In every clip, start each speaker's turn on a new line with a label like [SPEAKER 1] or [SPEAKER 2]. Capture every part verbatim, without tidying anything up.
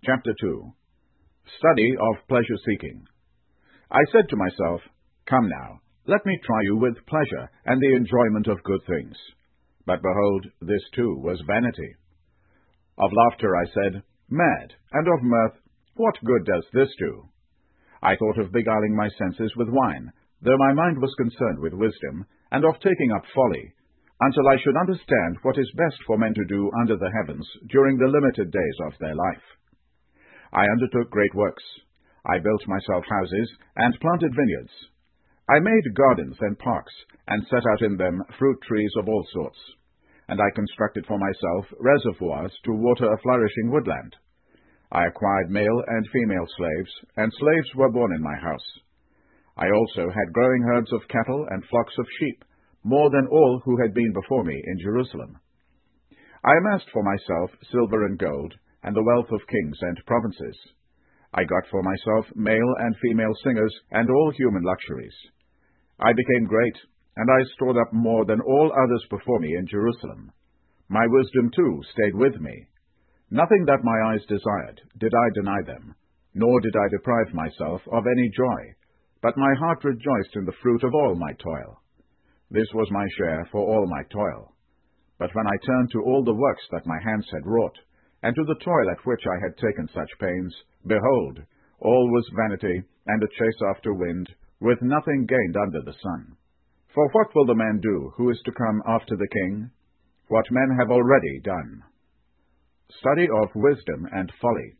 [SPEAKER 1] Chapter two. Study of Pleasure-Seeking. I said to myself, Come now, let me try you with pleasure and the enjoyment of good things. But behold, this too was vanity. Of laughter I said, Mad, and of mirth, what good does this do? I thought of beguiling my senses with wine, though my mind was concerned with wisdom, and of taking up folly, until I should understand what is best for men to do under the heavens during the limited days of their life. I undertook great works. I built myself houses and planted vineyards. I made gardens and parks, and set out in them fruit trees of all sorts. And I constructed for myself reservoirs to water a flourishing woodland. I acquired male and female slaves, and slaves were born in my house. I also had growing herds of cattle and flocks of sheep, more than all who had been before me in Jerusalem. I amassed for myself silver and gold, and the wealth of kings and provinces. I got for myself male and female singers, and all human luxuries. I became great, and I stored up more than all others before me in Jerusalem. My wisdom, too, stayed with me. Nothing that my eyes desired did I deny them, nor did I deprive myself of any joy, but my heart rejoiced in the fruit of all my toil. This was my share for all my toil. But when I turned to all the works that my hands had wrought, and to the toil at which I had taken such pains, behold, all was vanity and a chase after wind, with nothing gained under the sun. For what will the man do who is to come after the king? What men have already done. Study of Wisdom and Folly.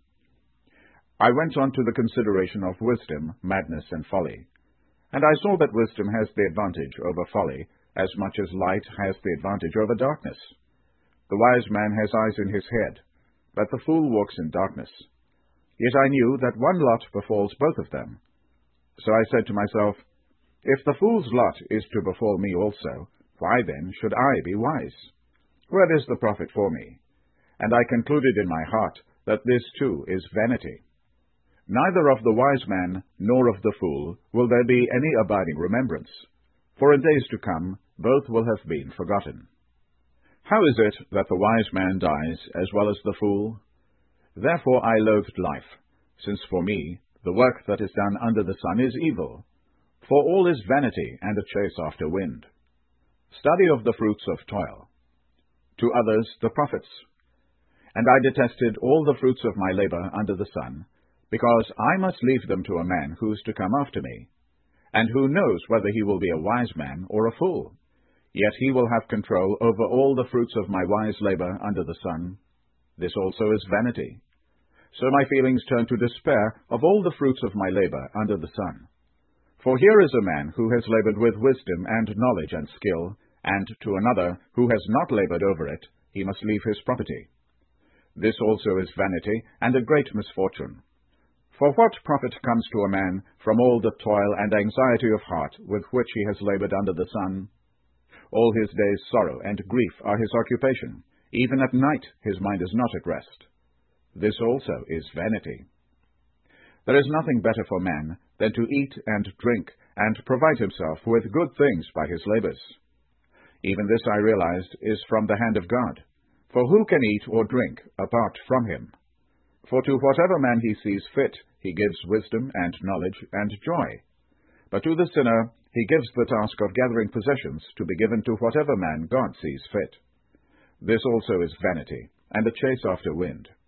[SPEAKER 1] I went on to the consideration of wisdom, madness, and folly. And I saw that wisdom has the advantage over folly, as much as light has the advantage over darkness. The wise man has eyes in his head, but the fool walks in darkness. Yet I knew that one lot befalls both of them. So I said to myself, If the fool's lot is to befall me also, why then should I be wise? Where is the profit for me? And I concluded in my heart that this too is vanity. Neither of the wise man nor of the fool will there be any abiding remembrance, for in days to come both will have been forgotten. How is it that the wise man dies as well as the fool? Therefore I loathed life, since for me the work that is done under the sun is evil. For all is vanity and a chase after wind. Study of the fruits of toil. To others the prophets. And I detested all the fruits of my labor under the sun, because I must leave them to a man who is to come after me, and who knows whether he will be a wise man or a fool. Yet he will have control over all the fruits of my wise labor under the sun. This also is vanity. So my feelings turn to despair of all the fruits of my labor under the sun. For here is a man who has labored with wisdom and knowledge and skill, and to another who has not labored over it, he must leave his property. This also is vanity and a great misfortune. For what profit comes to a man from all the toil and anxiety of heart with which he has labored under the sun? All his days' sorrow and grief are his occupation. Even at night his mind is not at rest. This also is vanity. There is nothing better for man than to eat and drink and provide himself with good things by his labors. Even this I realized is from the hand of God. For who can eat or drink apart from him? For to whatever man he sees fit, he gives wisdom and knowledge and joy. But to the sinner he gives the task of gathering possessions to be given to whatever man God sees fit. This also is vanity, and a chase after wind.